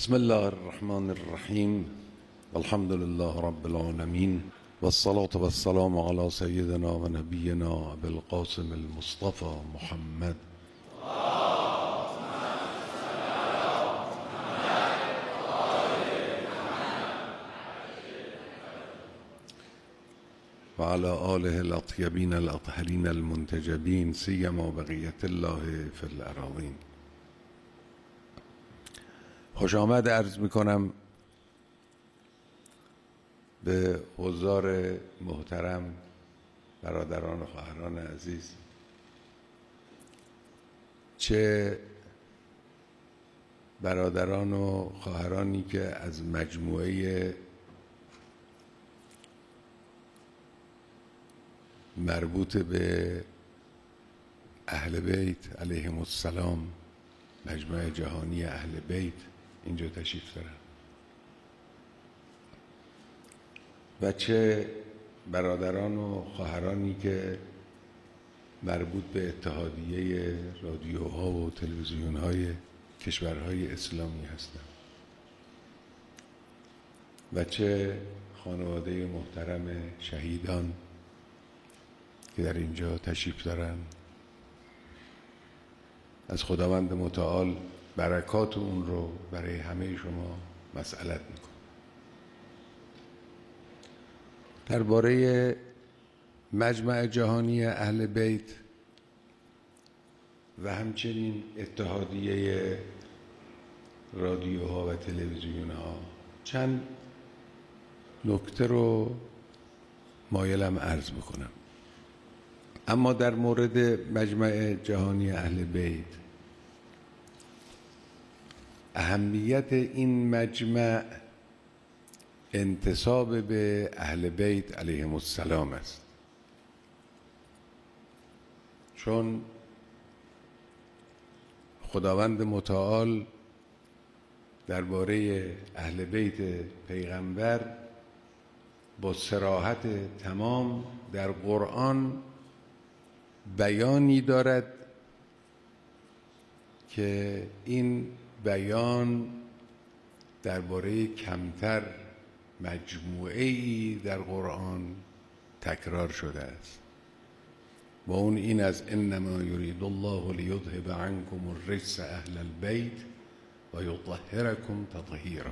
بسم الله الرحمن الرحیم والحمد لله رب العالمین والصلاة والسلام على سيدنا و نبینا ابی القاسم المصطفى محمد. و على آله الاطیبین الاطهرین المنتجبین سیما بقیة الله فی الأراضین. خوش آمد عرض می کنم به حضار محترم، برادران و خواهران عزیز، چه برادران و خواهرانی که از مجموعه مربوط به اهل بیت علیهم السلام، مجمع جهانی اهل بیت اینجا تشریف دارن و چه برادران و خواهرانی که مربوط به اتحادیه رادیوها و تلویزیونهای کشورهای اسلامی هستند و چه خانواده محترم شهیدان که در اینجا تشریف دارن. از خداوند متعال برکات اون رو برای همه شما مسئلت میکنم. درباره مجمع جهانی اهل بیت و همچنین اتحادیه رادیوها و تلویزیونها چند نکته رو مایلم عرض بکنم. اما در مورد مجمع جهانی اهل بیت، اهمیت این مجمع انتساب به اهل بیت علیهم السلام است، چون خداوند متعال درباره اهل بیت پیغمبر با صراحت تمام در قرآن بیانی دارد که این بیان درباره کمتر مجموعه‌ای در قرآن تکرار شده است و اون این از انما یرید الله لیذهب عنکم الرجس اهل البیت و یطهرکم تطهیرا.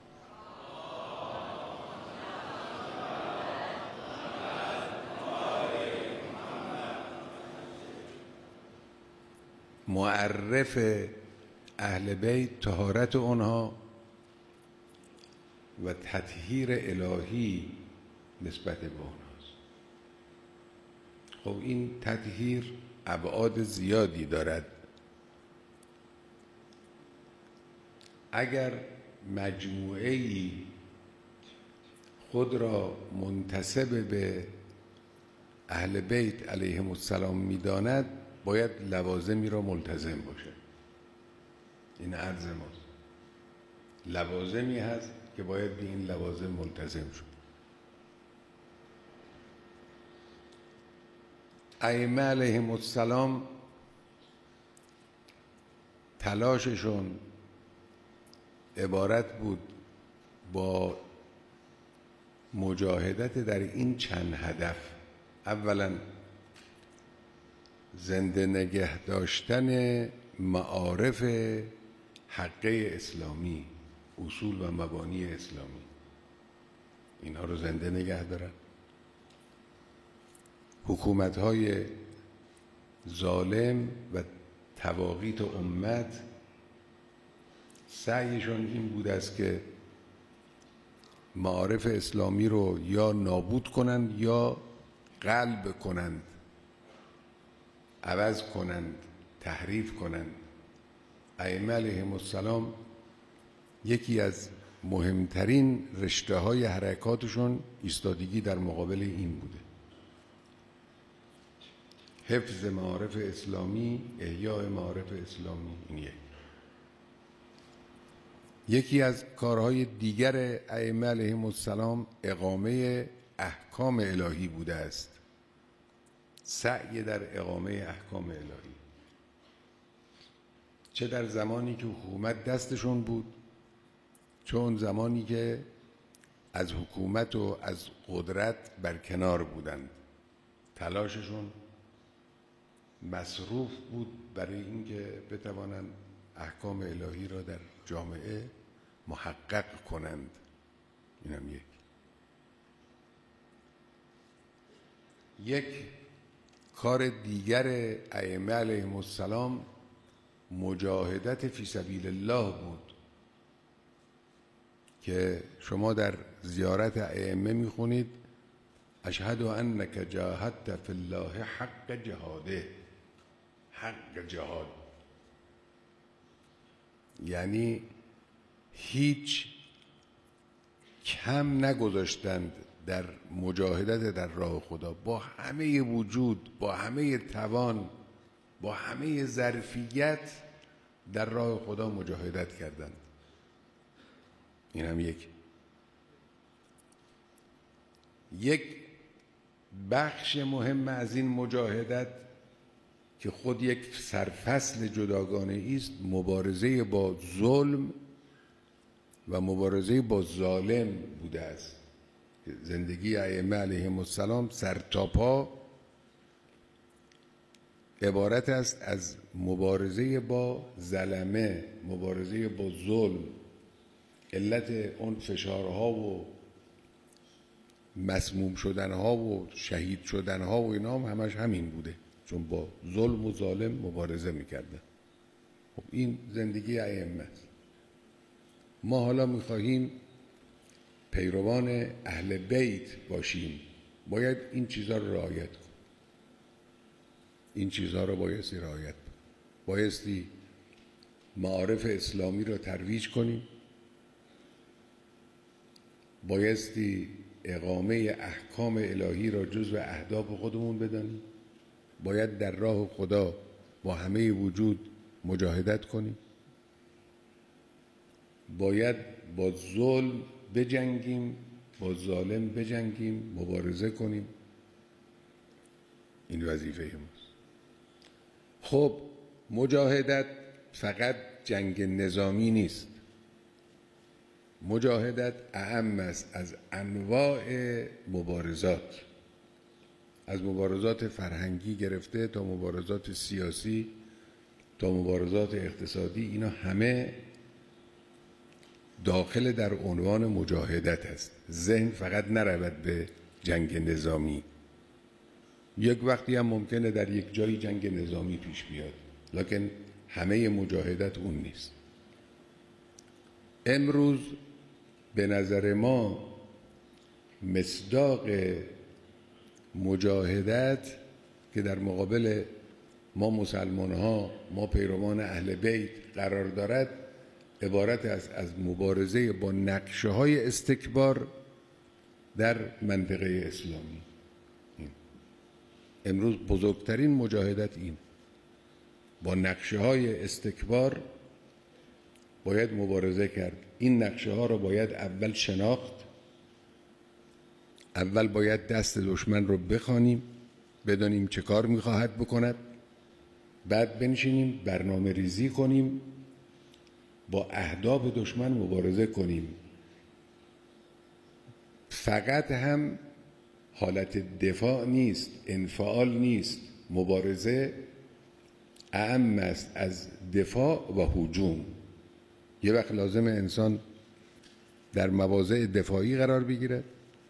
معرف اهل بیت طهارت اونها و تطهیر الهی نسبت به اونهاست. خب این تطهیر ابعاد زیادی دارد. اگر مجموعه‌ای خود را منتسب به اهل بیت علیهم السلام می‌داند، باید لوازمی را ملتزم باشه. این عرض ماست. لوازمی هست که باید به این لوازم ملتزم شد. ائمه علیهم السلام تلاششون عبارت بود با مجاهدت در این چند هدف. اولا زنده نگه داشتن معارف حقه اسلامی، اصول و مبانی اسلامی، اینها رو زنده نگه دارن. حکومت‌های ظالم و طواغیت امت سعیشون این بود است که معارف اسلامی رو یا نابود کنند یا قلب کنند، عوض کنند، تحریف کنند. ائمه علیهم السلام یکی از مهمترین رشته‌های حرکاتشون ایستادگی در مقابل این بوده. حفظ معارف اسلامی، احیاء معارف اسلامی. این یکی از کارهای دیگر ائمه علیهم السلام اقامه احکام الهی بوده است. سعی در اقامه احکام الهی، چه در زمانی که حکومت دستشون بود چون زمانی که از حکومت و از قدرت برکنار بودند، تلاششون مصروف بود برای اینکه بتوانند احکام الهی را در جامعه محقق کنند. اینم یک کار دیگر ائمه علیهم السلام مجاهدت فی سبیل الله بود که شما در زیارت ائمه میخونید اشهد انک جاهدت فی الله حق جهاده. حق جهاد یعنی هیچ کم نگذاشتند در مجاهدت در راه خدا، با همه وجود، با همه توان، با همه ظرفیت در راه خدا مجاهدت کردند. این هم یک بخش مهم از این مجاهدت که خود یک سرفصل جداگانه است، مبارزه با ظلم و مبارزه با ظالم بوده است. زندگی ائمه علیهم السلام سرتاپا عبارت است از مبارزه با ظلمه، مبارزه با ظلم. علت اون فشارها و مسموم شدنها و شهید شدنها و اینا هم همش همین بوده، چون با ظلم و ظالم مبارزه میکردن. خب این زندگی ائمه است. ما حالا میخواهیم پیروان اهل بیت باشیم، باید این چیزها رو رعایت کنیم. این چیزها رو بایستی رعایت کنیم. بایستی معارف اسلامی رو ترویج کنیم، بایستی اقامه احکام الهی را جزو اهداف خودمون بدانیم، باید در راه خدا با همه وجود مجاهدت کنیم، باید با ظلم بجنگیم، با ظالم بجنگیم، مبارزه کنیم. این وظیفه ماست. خب مجاهدت فقط جنگ نظامی نیست. مجاهدت اعم است از انواع مبارزات، از مبارزات فرهنگی گرفته تا مبارزات سیاسی تا مبارزات اقتصادی. اینا همه داخل در عنوان مجاهدت است. ذهن فقط نرود به جنگ نظامی. یک وقتی هم ممکنه در یک جایی جنگ نظامی پیش بیاد، لکن همه مجاهدت اون نیست. امروز به نظر ما مصداق مجاهدت که در مقابل ما مسلمان ها، ما پیروان اهل بیت قرار دارد، عبارت است از مبارزه با نقشه های استکبار در منطقه اسلامی. امروز بزرگترین مجاهدت این، با نقشه های استکبار باید مبارزه کرد. این نقشه ها رو باید اول شناخت، اول باید دست دشمن رو بخوانیم، بدانیم چه کار میخواهد بکند، بعد بنشینیم برنامه ریزی کنیم، با اهداف دشمن مبارزه کنیم. فقط هم حالت دفاع نیست، انفعال نیست. مبارزه اعم است از دفاع و هجوم. یه وقت لازم انسان در مواضع دفاعی قرار بگیرد،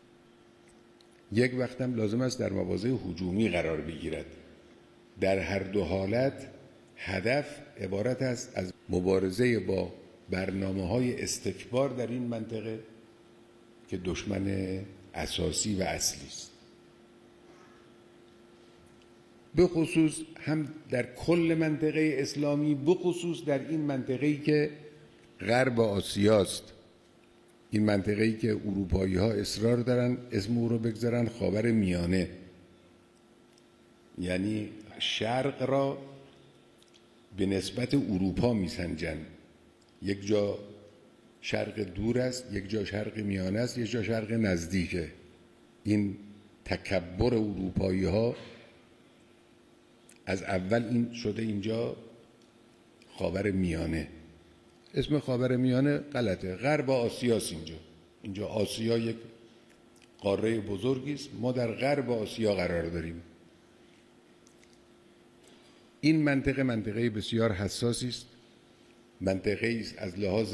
یک وقت هم لازم است در مواضع هجومی قرار بگیرد. در هر دو حالت هدف عبارت است از مبارزه با برنامه‌های استکبار در این منطقه که دشمن اساسی و اصلی است. به خصوص هم در کل منطقه اسلامی، به خصوص در این منطقه‌ای که غرب آسیاست، این منطقه‌ای که اروپایی ها اصرار دارن اسم او رو بگذارن خاور میانه، یعنی شرق را به نسبت اروپا میسنجن. یک جا شرق دور است، یک جا شرق میانه است، یک جا شرق نزدیکه. این تکبر اروپایی ها از اول این شده اینجا خاور میانه. اسم خاورمیانه غلطه، غرب آسیاست. اینجا آسیا یک قاره بزرگی است، ما در غرب آسیا قرار داریم. این منطقه بسیار حساسی است، منطقه است از لحاظ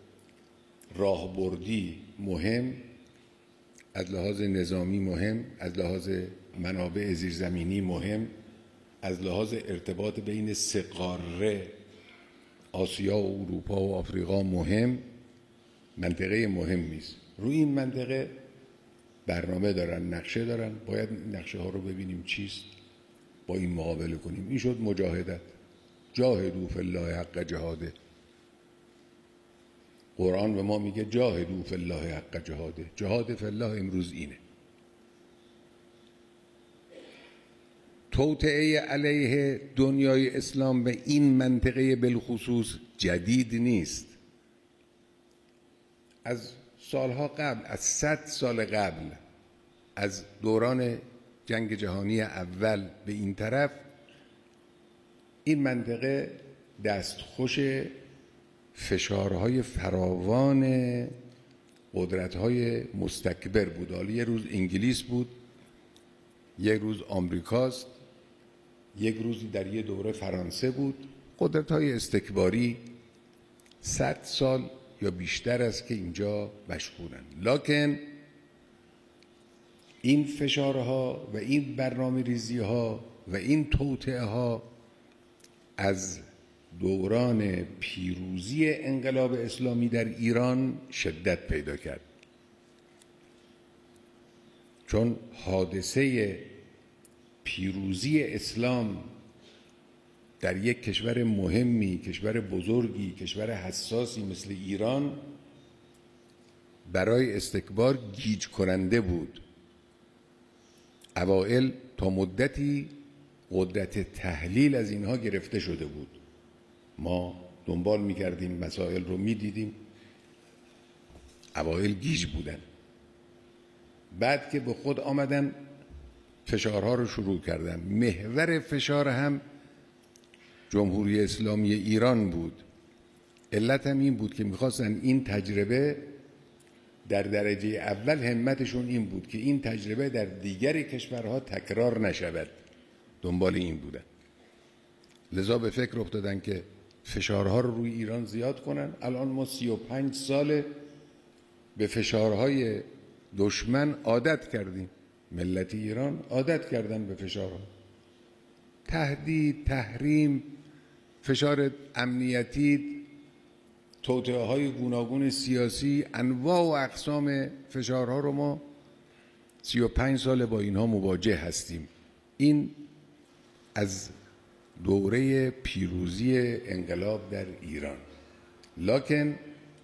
راهبردی مهم، از لحاظ نظامی مهم، از لحاظ منابع زیرزمینی مهم، از لحاظ ارتباط بین سه قاره آسیا و اروپا و آفریقا مهم، منطقه مهمی است. روی این منطقه برنامه دارن، نقشه دارن، باید نقشه ها رو ببینیم چیست، با این مقابله کنیم. این شد مجاهدت. جاهدوا فی الله حق جهاده. قرآن به ما میگه جاهدوا فی الله حق جهاده. جهاد فی الله امروز اینه. توطئه علیه دنیای اسلام به این منطقه بالخصوص جدید نیست. از سالها قبل، از 100 سال قبل، از دوران جنگ جهانی اول به این طرف، این منطقه دستخوش فشارهای فراوان قدرت‌های مستکبر بود. حالا یه روز انگلیس بود، یک روز آمریکاست، یک روزی در یه دوره فرانسه بود. قدرت‌های استکباری 100 سال یا بیشتر است که اینجا مشغولن. لکن این فشارها و این برنامه ریزی‌ها و این توطئه‌ها از دوران پیروزی انقلاب اسلامی در ایران شدت پیدا کرد، چون حادثه پیروزی اسلام در یک کشور مهمی، کشور بزرگی، کشور حساسی مثل ایران برای استکبار گیج کننده بود. اوائل تا مدتی قدرت تحلیل از اینها گرفته شده بود، ما دنبال می‌کردیم، مسائل رو می‌دیدیم، اوائل گیج بودن. بعد که به خود آمدن فشارها رو شروع کردن. محور فشار هم جمهوری اسلامی ایران بود. علت هم این بود که می‌خواستن این تجربه در درجه اول، همتشون این بود که این تجربه در دیگر کشورها تکرار نشود. دنبال این بودن، لذا به فکر افتادن که فشارها رو روی ایران زیاد کنن. الان ما 35 سال به فشارهای دشمن عادت کردیم. ملت ایران عادت کردن به فشارها، تهدید، تحریم، فشار امنیتی، توطئه‌های گوناگون سیاسی، انواع و اقسام فشارها رو ما 35 سال با اینها مواجه هستیم. این از دوره پیروزی انقلاب در ایران. لکن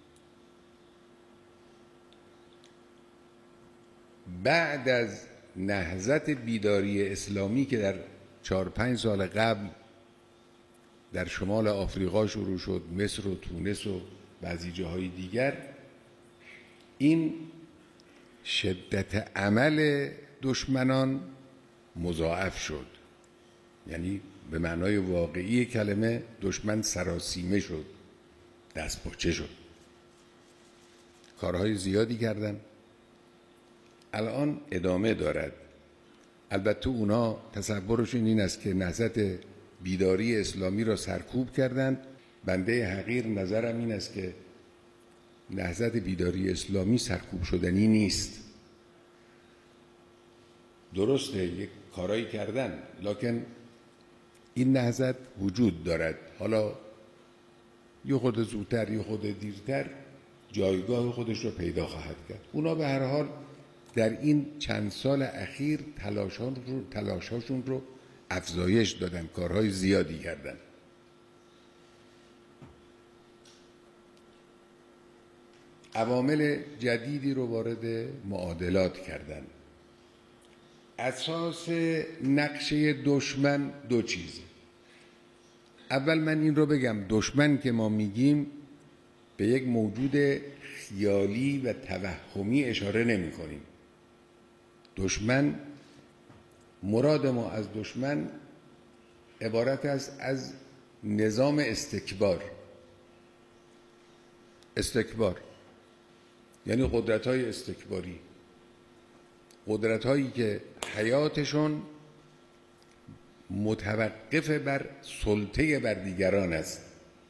بعد از نهضت بیداری اسلامی که در 4-5 سال قبل در شمال آفریقا شروع شد، مصر و تونس و بعضی جاهای دیگر، این شدت عمل دشمنان مضاعف شد. یعنی به معنای واقعی کلمه دشمن سراسیمه شد، دست پاچه شد، کارهای زیادی کردن. الان ادامه دارد. البته اونا تصورشون این است که نهضت بیداری اسلامی را سرکوب کردند. بنده حقیر نظرم این است که نهضت بیداری اسلامی سرکوب شدنی نیست. درسته یک کارایی کردن، لکن این نهضت وجود دارد. حالا یه خود زودتر یه خود دیرتر جایگاه خودش رو پیدا خواهد کرد. اونا به هر حال در این چند سال اخیر تلاشاشون رو افزایش دادن، کارهای زیادی کردن. عوامل جدیدی رو وارد معادلات کردن. اساس نقشه دشمن دو چیزه. اول من این رو بگم، دشمن که ما میگیم به یک موجود خیالی و توهمی اشاره نمی کنیم. دشمن، مراد ما از دشمن عبارت است از نظام استکبار. استکبار، یعنی قدرت‌های استکباری، قدرت‌هایی که حیاتشون متوقف بر سلطه بر دیگران است،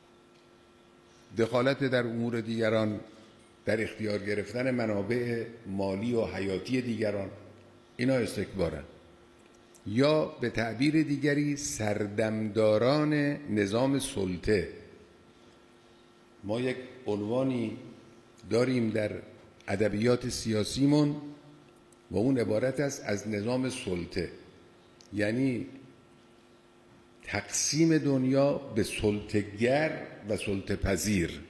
دخالت در امور دیگران، در اختیار گرفتن منابع مالی و حیاتی دیگران، اینا استکبارن. یا به تعبیر دیگری سردمداران نظام سلطه. ما یک عنوانی داریم در ادبیات سیاسیمون و اون عبارت است از نظام سلطه، یعنی تقسیم دنیا به سلطه‌گر و سلطه پذیر.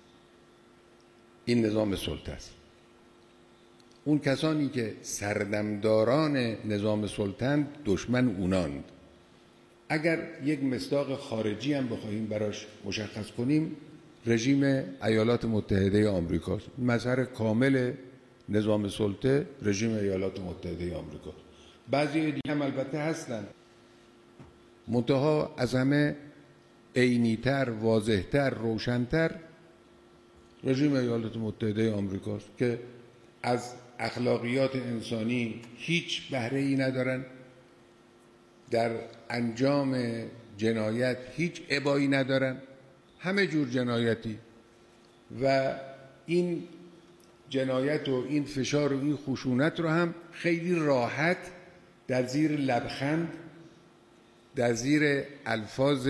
این نظام سلطه است. اون کسانی که سردمداران نظام سلطه دشمن اوناند. اگر یک مصداق خارجی هم بخواهیم براش مشخص کنیم، رژیم ایالات متحده آمریکاست. مظهر کامل نظام سلطه رژیم ایالات متحده آمریکا. بعضی دیگه هم البته هستن، منتها از همه عینی‌تر، واضح‌تر، روشن‌تر رژیم ایالات متحده آمریکاست که از اخلاقیات انسانی هیچ بهره‌ای ندارن، در انجام جنایت هیچ ابایی ندارن، همه جور جنایتی، و این جنایت و این فشار و این خشونت رو هم خیلی راحت در زیر لبخند، در زیر الفاظ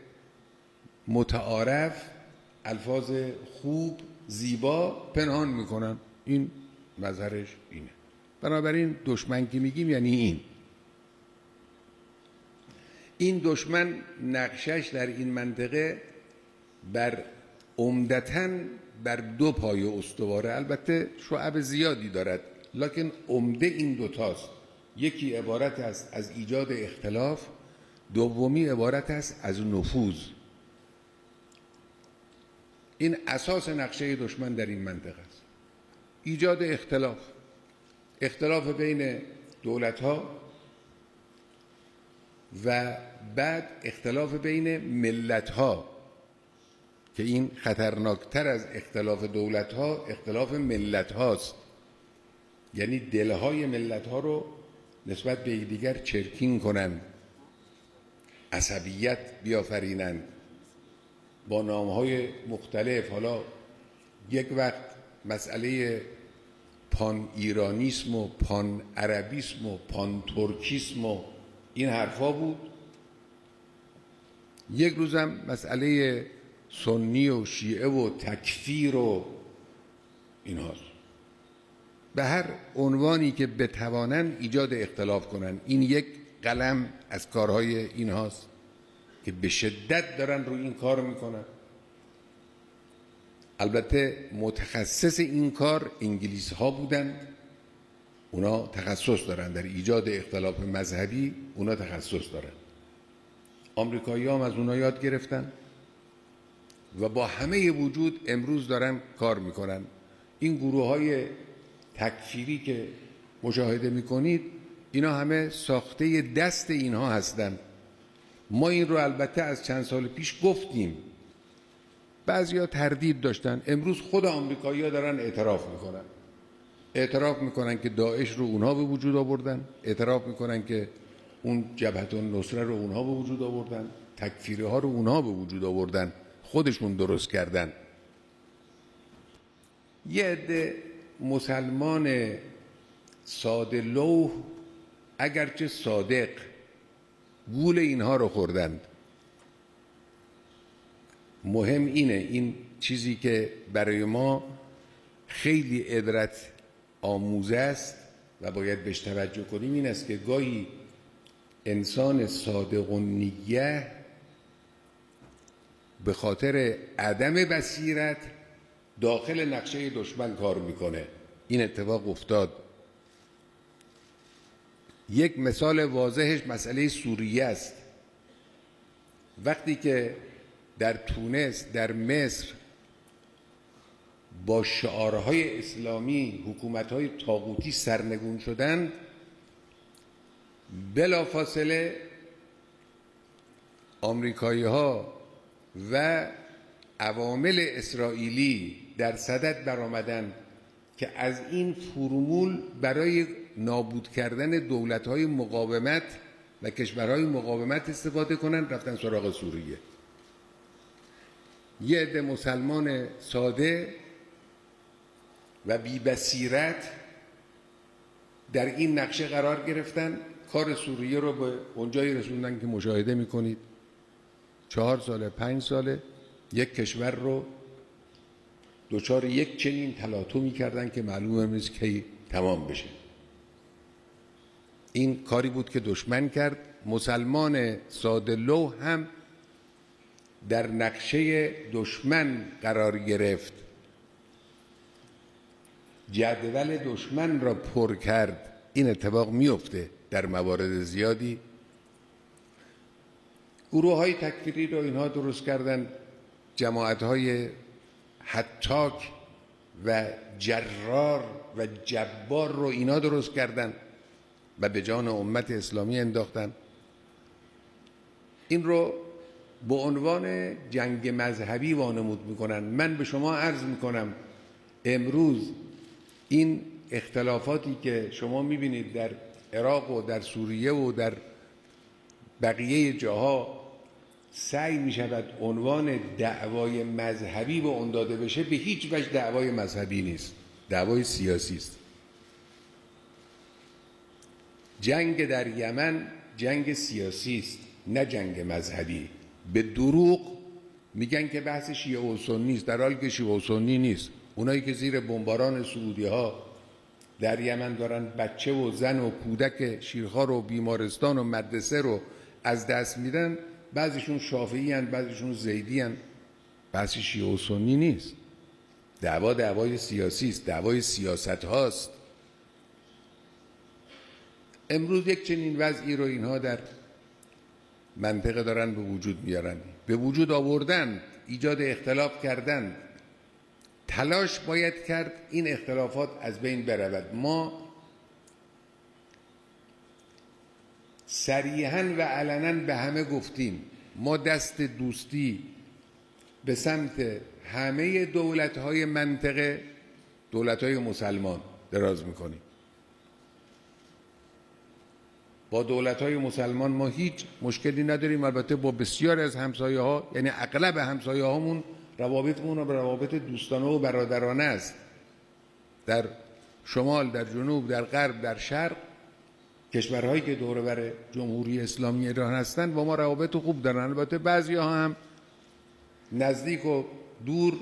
متعارف، الفاظ خوب زیبا پنهان میکنن. این مظهرش اینه. بنابراین دشمن که میگیم یعنی این دشمن نقشش در این منطقه عمدتاً بر دو پایه استواره، البته شعب زیادی دارد، لکن عمده این دوتاست. یکی عبارت است از ایجاد اختلاف، دومی عبارت است از نفوذ. این اساس نقشه دشمن در این منطقه است. ایجاد اختلاف بین دولت‌ها و بعد اختلاف بین ملت‌ها، که این خطرناکتر از اختلاف دولت‌ها اختلاف ملت‌هاست. یعنی دلهای ملت‌ها رو نسبت به دیگر چرکین کنند، عصبیت بیافرینند با نام‌های مختلف. حالا یک وقت مسئله پان ایرانیسم و پان عربیسم و پان ترکیسم و این حرفا بود، یک روزم مسئله سنی و شیعه و تکفیر و این هاست. به هر عنوانی که بتوانند ایجاد اختلاف کنند. این یک قلم از کارهای این هاست که به شدت دارن روی این کار میکنن. البته متخصص این کار انگلیس ها بودن، اونا تخصص دارن در ایجاد اختلاف مذهبی، اونا تخصص دارن. آمریکایی هم از اونا یاد گرفتن و با همه وجود امروز دارن کار میکنن. این گروه های تکفیری که مشاهده میکنید، اینا همه ساخته دست اینها هستن. ما این رو البته از چند سال پیش گفتیم، بعضیا تردید داشتن. امروز خود آمریکایی‌ها دارن اعتراف میکنن که داعش رو اونها به وجود آوردن، اعتراف میکنن که اون جبهت النصره رو اونها به وجود آوردن، تکفیری ها رو اونها به وجود آوردن، خودشون درست کردن. یه عده مسلمان ساده لوح اگرچه صادق گول اینها رو خوردند. مهم اینه، این چیزی که برای ما خیلی عبرت آموز است و باید بهش توجه کنیم، این است که گاهی انسان صادق و نیه به خاطر عدم بصیرت داخل نقشه دشمن کار میکنه. این اتفاق افتاد. یک مثال واضحش مسئله سوریه است. وقتی که در تونس، در مصر با شعارهای اسلامی حکومت‌های طاغوتی سرنگون شدند، بلافاصله آمریکایی‌ها و عوامل اسرائیلی در صدد برآمدن که از این فرمول برای نابود کردن دولت‌های مقاومت و کشورهای مقاومت استفاده کنن، رفتن سراغ سوریه. یه عده مسلمان ساده و بی بصیرت در این نقشه قرار گرفتن، کار سوریه رو به اونجایی رسوندن که مشاهده میکنید 4 ساله 5 ساله یک کشور رو دچار یک چنین تلاطمی کردن که معلومه نیست کی تمام بشه. این کاری بود که دشمن کرد. مسلمان ساده لوح هم در نقشه دشمن قرار گرفت، جدول دشمن را پر کرد. این اتفاق میفته در موارد زیادی. گروه های تکفیری رو اینها درست کردن، جماعت های حتاک و جرار و جبار رو اینا درست کردن و به جان امت اسلامی انداختن. این رو به عنوان جنگ مذهبی وانمود میکنن. من به شما عرض میکنم امروز این اختلافاتی که شما میبینید در عراق و در سوریه و در بقیه جاها سعی میشود عنوان دعوای مذهبی به اون داده بشه، به هیچ وجه دعوای مذهبی نیست، دعوای سیاسی است. جنگ در یمن جنگ سیاسی است، نه جنگ مذهبی. به دروغ میگن که بحث شیعه و سنی است، در حالی که شیعه و سنی نیست. اونایی که زیر بمباران سعودی ها در یمن دارن بچه و زن و کودک شیرخوار و بیمارستان و مدرسه رو از دست میدن، بعضیشون شافعی هن، بعضیشون زیدی هن. بحث شیعه و سنی نیست. دعوای سیاسی است، دعوای سیاست هاست. امروز یک چنین وضعی رو اینها در منطقه دارن به وجود میارن، به وجود آوردن، ایجاد اختلاف کردن. تلاش باید کرد این اختلافات از بین برود. ما صریحاً و علناً به همه گفتیم ما دست دوستی به سمت همه دولت‌های منطقه، دولت‌های مسلمان دراز میکنیم. با دولت‌های مسلمان ما هیچ مشکلی نداریم. البته با بسیار از همسایه‌ها، یعنی اغلب همسایه‌هامون، روابطمون رو به روابط دوستانه و برادرانه است. در شمال، در جنوب، در غرب، در شرق، کشورهایی که دور و بر جمهوری اسلامی ایران هستند با ما روابط خوب دارن. البته بعضی‌ها هم نزدیک و دور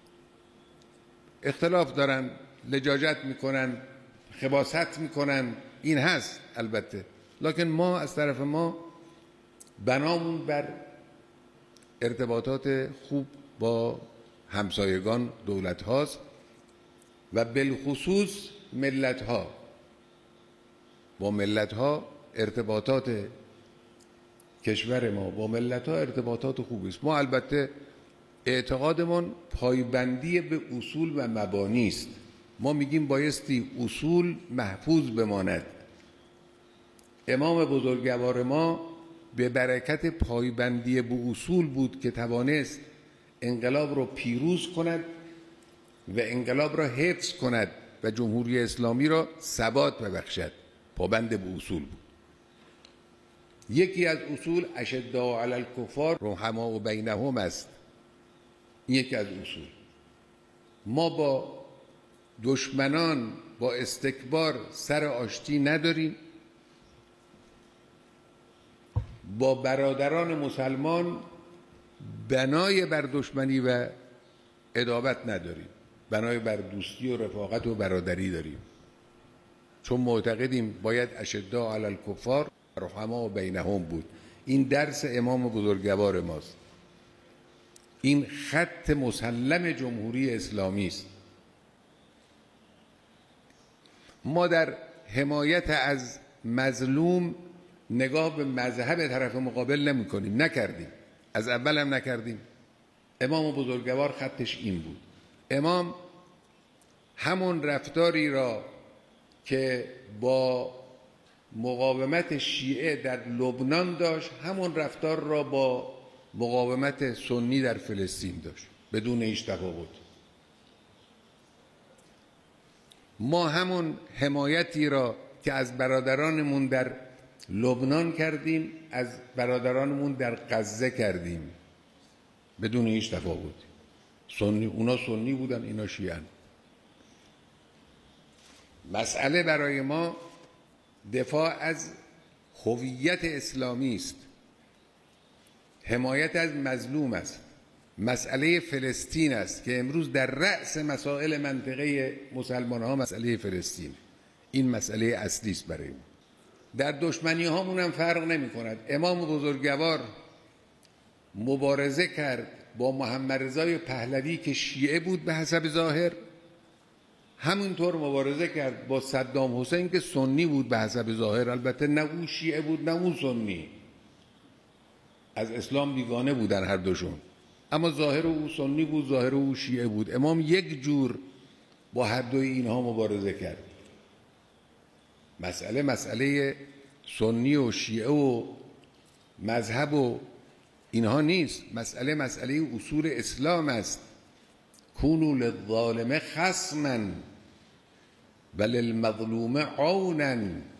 اختلاف دارن، لجاجت میکنن، خباثت میکنن، این هست البته. لکن ما از طرف ما بنامون بر ارتباطات خوب با همسایگان دولت هاست و بالخصوص ملت ها. با ملت ها ارتباطات کشور ما با ملت ها ارتباطات خوبی است. ما البته اعتقادمون پایبندی به اصول و مبانی است. ما میگیم بایستی اصول محفوظ بماند. امام بزرگوار ما به برکت پایبندی به اصول بود که توانست انقلاب رو پیروز کند و انقلاب را حفظ کند و جمهوری اسلامی را ثبات ببخشد. پابند به اصول بود. یکی از اصول اشداء علی الکفار رحماء بینهم است. این یکی از اصول. ما با دشمنان با استکبار سر آشتی نداریم، با برادران مسلمان بنای بر دشمنی و عداوت نداریم، بنای بر دوستی و رفاقت و برادری داریم، چون معتقدیم باید اشداء علی الکفار رحماء بینهم بود. این درس امام بزرگوار ماست. این خط مسلم جمهوری اسلامی است. ما در حمایت از مظلوم نگاه به مذهب طرف مقابل نمی کنیم، نکردیم، از اول هم نکردیم. امام بزرگوار خطش این بود. امام همون رفتاری را که با مقاومت شیعه در لبنان داشت، همون رفتار را با مقاومت سنی در فلسطین داشت، بدون هیچ تفاوت. ما همون حمایتی را که از برادرانمون در لبنان کردیم از برادرانمون در غزه کردیم بدون هیچ تفاوتی. سنی، اونا سنی بودن، اینا شیعه. مسئله برای ما دفاع از هویت اسلامی است، حمایت از مظلوم است. مسئله فلسطین است که امروز در رأس مسائل منطقه مسلمان ها مسئله فلسطین، این مسئله اصلی است برای ما. در دشمنی هامون هم فرق نمی کند. امام بزرگوار مبارزه کرد با محمد رضای پهلوی که شیعه بود به حسب ظاهر، همونطور مبارزه کرد با صدام حسین که سنی بود به حسب ظاهر. البته نه او شیعه بود نه اون سنی، از اسلام بیگانه بودن هر دوشون، اما ظاهر او سنی بود ظاهر او شیعه بود. امام یک جور با هر دوی اینها مبارزه کرد. مسئله سنی و شیعه و مذهب و اینها نیست. مسئله اصول اسلام است. کونوا للظالم خصما وللمظلوم عونا.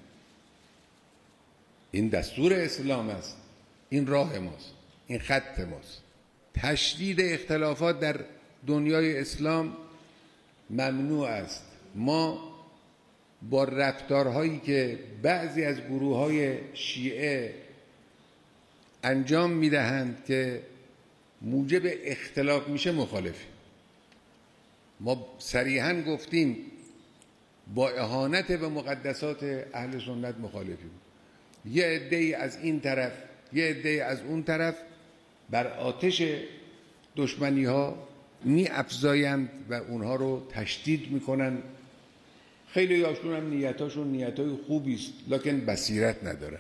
این دستور اسلام است، این راه ماست، این خط ماست. تشدید اختلافات در دنیای اسلام ممنوع است. ما با رفتارهایی که بعضی از گروه‌های شیعه انجام میدهند که موجب اختلاف میشه مخالفیم. ما صریحاً گفتیم با اهانت به مقدسات اهل سنت مخالفیم. یه عده‌ای از این طرف یه عده‌ای از اون طرف بر آتش دشمنی ها می افزایند و اونها رو تشدید میکنن. خیلی هاشون هم نیتاشون نیتای خوبی است، لکن بصیرت ندارن.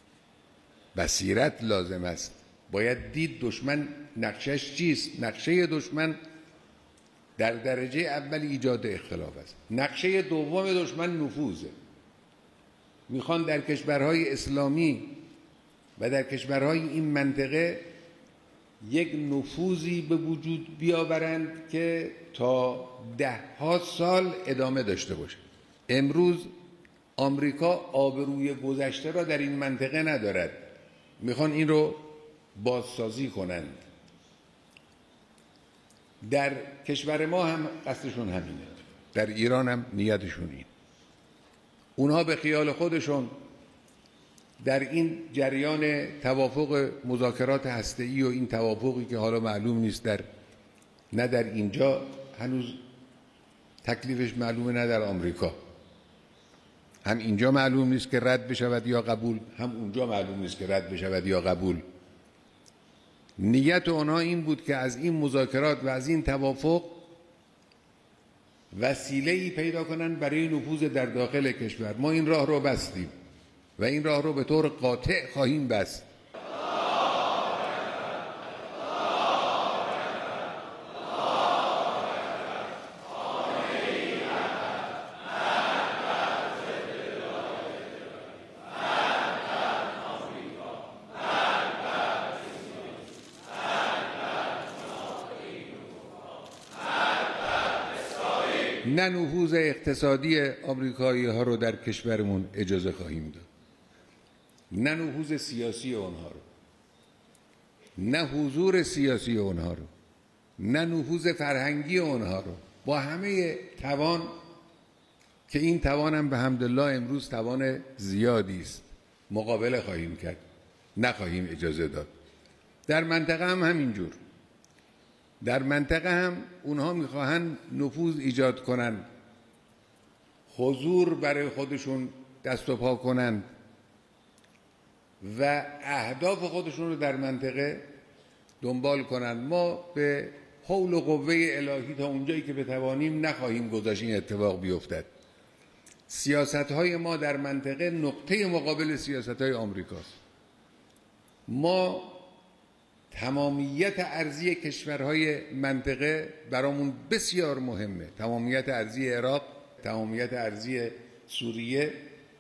بصیرت لازم است. باید دید دشمن نقشش چیست. نقشه دشمن در درجه اول ایجاد اختلاف است. نقشه دوم دشمن نفوذه. میخوان در کشورهای اسلامی و در کشورهای این منطقه یک نفوذی به وجود بیاورند که تا 10 سال ادامه داشته باشه. امروز آمریکا آبروی گذشته را در این منطقه ندارد، میخوان این رو بازسازی کنند. در کشور ما هم قصدشون همینه، در ایران هم نیتشون این. اونها به خیال خودشون در این جریان توافق مذاکرات هسته‌ای و این توافقی که حالا معلوم نیست نه در اینجا هنوز تکلیفش معلومه، نه در آمریکا، هم اینجا معلوم نیست که رد بشود یا قبول، هم اونجا معلوم نیست که رد بشود یا قبول. نیت آنها این بود که از این مذاکرات و از این توافق وسیله‌ای پیدا کنند برای نفوذ در داخل کشور. ما این راه رو بستیم و این راه رو به طور قاطع خواهیم بست. نه نفوذ اقتصادی آمریکایی ها رو در کشورمون اجازه خواهیم داد، نه نفوذ سیاسی اونها رو، نه حضور سیاسی اونها رو، نه نفوذ فرهنگی اونها رو. با همه توان که این توان هم به حمدالله امروز توان زیادی است، مقابله خواهیم کرد، نخواهیم اجازه داد. در منطقه هم همینجور. در منطقه هم اونها میخواهند نفوذ ایجاد کنند، حضور برای خودشون دست و پا کنند و اهداف خودشون رو در منطقه دنبال کنند. ما به حول و قوه الهی تا اونجایی که بتوانیم نخواهیم گذاشت این اتفاق بیفتد. سیاست‌های ما در منطقه نقطه مقابل سیاست‌های آمریکاست. ما تمامیت ارضی کشورهای منطقه برامون بسیار مهمه. تمامیت ارضی عراق، تمامیت ارضی سوریه،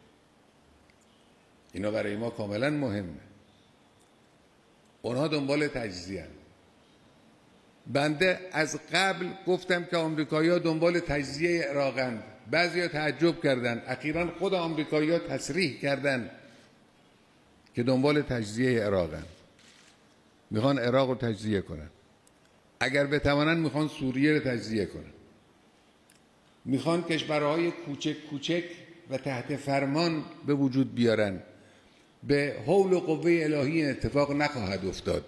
اینا برای ما کاملا مهمه. اونها دنبال تجزیه. بنده از قبل گفتم که آمریکایی‌ها دنبال تجزیه عراقند. بعضیا تعجب کردند. اخیراً خود آمریکایی‌ها تصریح کردند که دنبال تجزیه عراقند. میخوان عراق رو تجزیه کنن. اگر بتوانن میخوان سوریه رو تجزیه کنن. میخوان کشورهای کوچک کوچک و تحت فرمان به وجود بیارن. به حول و قوه الهی این اتفاق نخواهد افتاد.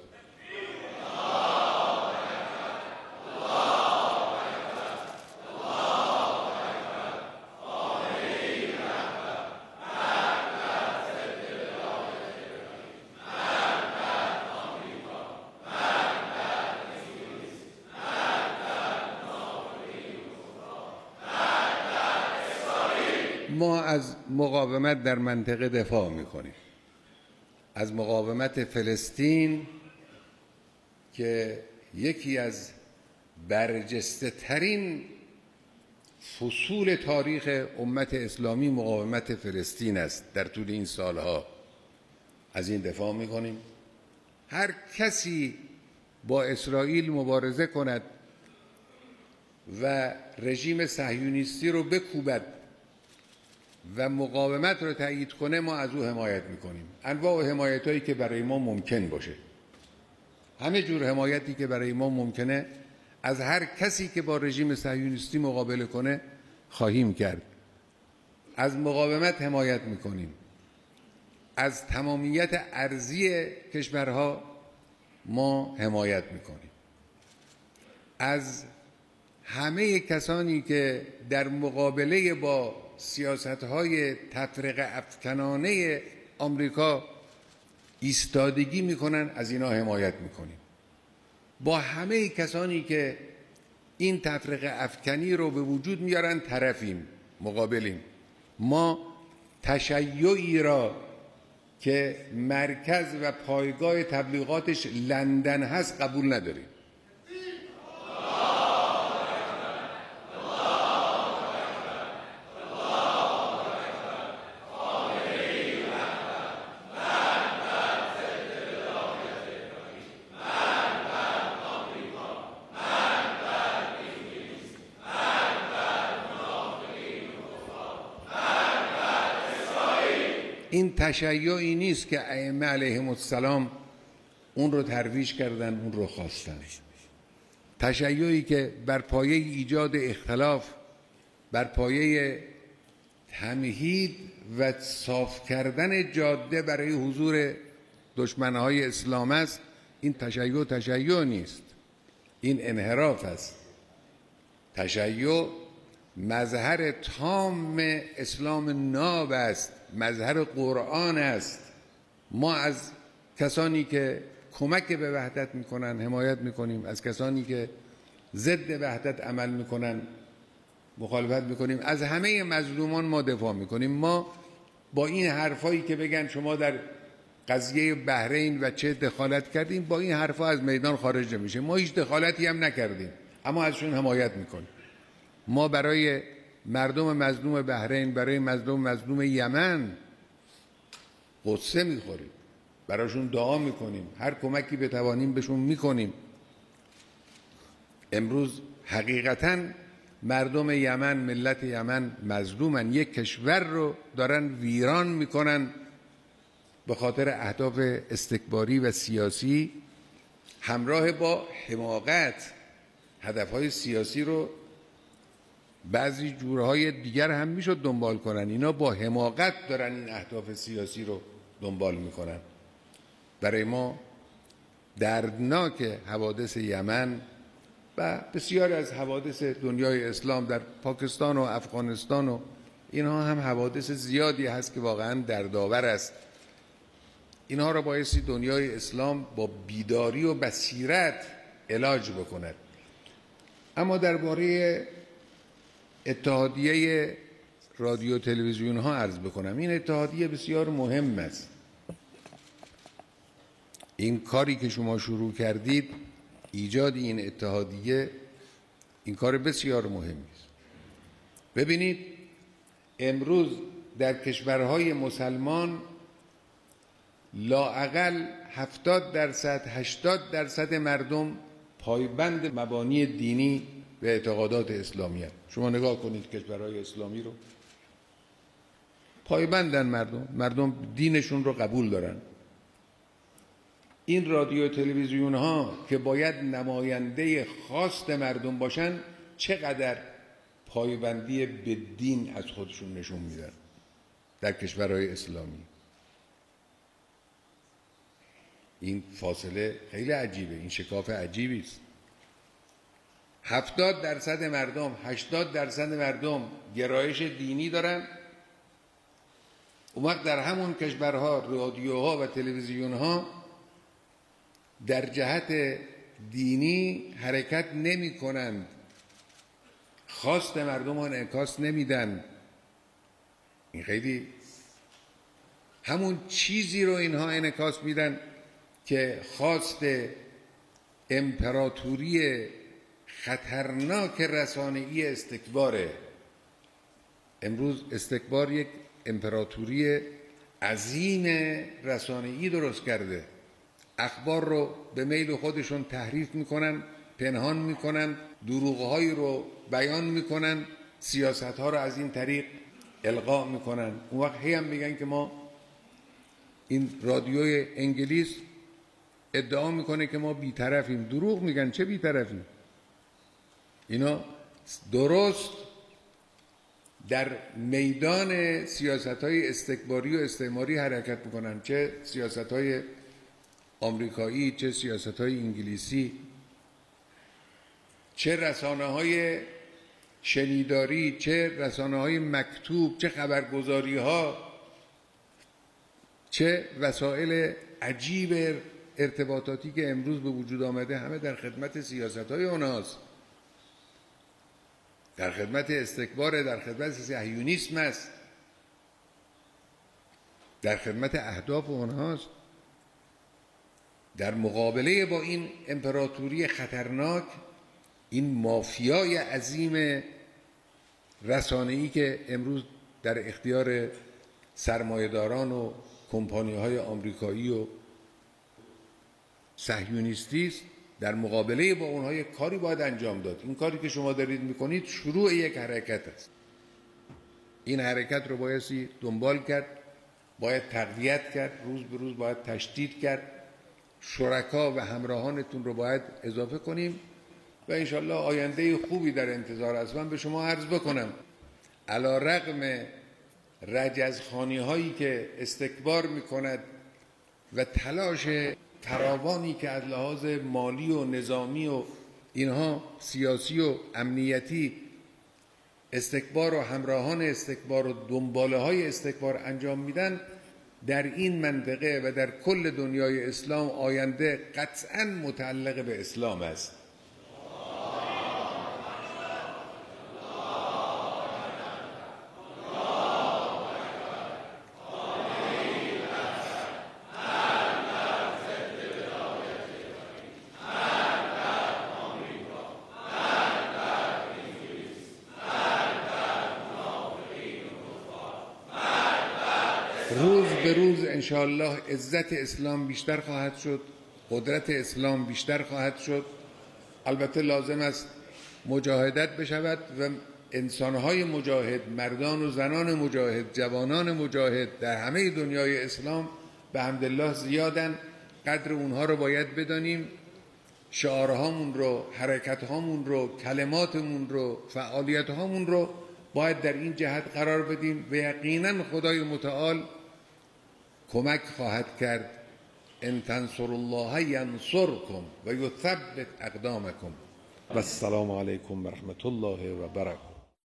ما از مقاومت در منطقه دفاع میکنیم. از مقاومت فلسطین که یکی از برجسته ترین فصول تاریخ امت اسلامی مقاومت فلسطین است. در طول این سالها از این دفاع میکنیم. هر کسی با اسرائیل مبارزه کند و رژیم صهیونیستی رو بکوبد و مقاومت رو تایید کنه، ما از او حمایت میکنیم. انواع حمایت هایی که برای ما ممکن باشه، همه جور حمایتی که برای ما ممکنه از هر کسی که با رژیم صهیونیستی مقابله کنه خواهیم کرد. از مقاومت حمایت میکنیم. از تمامیت ارضی کشورها ما حمایت میکنیم. از همه کسانی که در مقابله با سیاست‌های تفرقه افکنانه آمریکا ایستادگی میکنن، از اینا حمایت میکنیم. با همه کسانی که این تفرقه افکنی رو به وجود میارن طرفیم، مقابلیم. ما تشیعی را که مرکز و پایگاه تبلیغاتش لندن هست قبول نداریم. این تشیعی نیست که ائمه علیهم السلام اون رو ترویج کردن، اون رو خواستن. تشیعی که بر پایه ایجاد اختلاف، بر پایه تمهید و صاف کردن جاده برای حضور دشمنهای اسلام است، این تشیع نیست، این انحراف است. تشیع مظهر تام اسلام ناب است، مظهر قرآن است. ما از کسانی که کمک به وحدت میکنن حمایت میکنیم، از کسانی که ضد وحدت عمل میکنن مخالفت میکنیم. از همه مظلومان ما دفاع میکنیم. ما با این حرفایی که بگن شما در قضیه بحرین و چه دخالت کردیم، با این حرفا از میدان خارج نمیشه. ما هیچ دخالتی هم نکردیم، اما ازشون حمایت میکنیم. ما برای مردم مظلوم بحرین، برای مظلوم یمن قصه میخوریم، براشون دعا میکنیم، هر کمکی بتوانیم بهشون میکنیم. امروز حقیقتاً مردم یمن، ملت یمن مظلومن. یک کشور رو دارن ویران میکنن به خاطر اهداف استکباری و سیاسی، همراه با حماقت. هدفهای سیاسی رو بعضی جورهای دیگر هم میشد دنبال کنن، اینا با حماقت دارن این اهداف سیاسی رو دنبال میکنن. برای ما دردناک حوادث یمن و بسیاری از حوادث دنیای اسلام در پاکستان و افغانستان و اینها هم حوادث زیادی هست که واقعا دردآور است. اینها را بایستی دنیای اسلام با بیداری و بصیرت علاج بکند. اما درباره اتحادیه رادیو تلویزیون ها عرض بکنم، این اتحادیه بسیار مهم است. این کاری که شما شروع کردید، ایجاد این اتحادیه، این کار بسیار مهمی است. ببینید امروز در کشورهای مسلمان لااقل 70% 80% مردم پایبند مبانی دینی و اعتقادات اسلامی هست. شما نگاه کنید کشورهای اسلامی رو، پایبندن مردم دینشون رو قبول دارن. این رادیو تلویزیون ها که باید نماینده خواست مردم باشن چقدر پایبندی به دین از خودشون نشون میدن در کشورهای اسلامی. این فاصله خیلی عجیبه، این شکاف عجیبی است. 70% مردم 80% مردم گرایش دینی دارن، اون وقت در همون کشورها رادیوها و تلویزیونها در جهت دینی حرکت نمی کنند، خواست مردم رو انعکاس نمیدن. این خیلی همون چیزی رو اینها انعکاس میدن که خواست امپراتوری خطرناک رسانه‌ای استکباره. امروز استکبار یک امپراتوری عظیم رسانه‌ای درست کرده. اخبار رو به میل خودشون تحریف میکنن، پنهان میکنن، دروغ‌هایی رو بیان میکنن، سیاست‌ها رو از این طریق القا میکنن. اون وقت هی هم میگن که ما، این رادیوی انگلیس ادعا میکنه که ما بی‌طرفیم. دروغ میگن، چه بی‌طرفیم؟ اینا درست در میدان سیاست‌های استکباری و استعماری حرکت میکنن، چه سیاست‌های آمریکایی، چه سیاست‌های انگلیسی، چه رسانه‌های شنیداری، چه رسانه‌های مکتوب، چه خبرگزاری‌ها، چه وسایل عجیب ارتباطاتی که امروز به وجود آمده، همه در خدمت سیاست‌های اوناست، در خدمت استکبار، در خدمت صهیونیسم است، در خدمت اهداف اونهاست. در مقابله با این امپراتوری خطرناک، این مافیای عظیم رسانه‌ای که امروز در اختیار سرمایه‌داران و کمپانی‌های آمریکایی و صهیونیستی است، در مقابله با اونها یک کاری باید انجام داد. این کاری که شما دارید میکنید شروع یک حرکت است. این حرکت رو بایستی دنبال کرد، باید تقویت کرد، روز به روز باید تشدید کرد. شرکا و همراهانتون رو باید اضافه کنیم و انشالله آینده خوبی در انتظار است. من به شما عرض بکنم علی رغم رجزخوانی هایی که استکبار میکند و تلاش فراوانی که از لحاظ مالی و نظامی و اینها سیاسی و امنیتی استکبار و همراهان استکبار و دنباله های استکبار انجام میدن، در این منطقه و در کل دنیای اسلام آینده قطعاً متعلق به اسلام است. روز به روز انشاءالله عزت اسلام بیشتر خواهد شد، قدرت اسلام بیشتر خواهد شد. البته لازم است مجاهدت بشود و انسانهای مجاهد، مردان و زنان مجاهد، جوانان مجاهد در همه دنیای اسلام به حمدالله زیادن. قدر اونها رو باید بدانیم، شعارهامون رو، حرکتهامون رو، کلماتمون رو، فعالیتهامون رو باید در این جهت قرار بدیم و یقینا خدای متعال کمک خواهد کرد. ان تنصروا الله ینصرکم و یثبت اقدامکم. و السلام علیکم و رحمت الله و برکاته.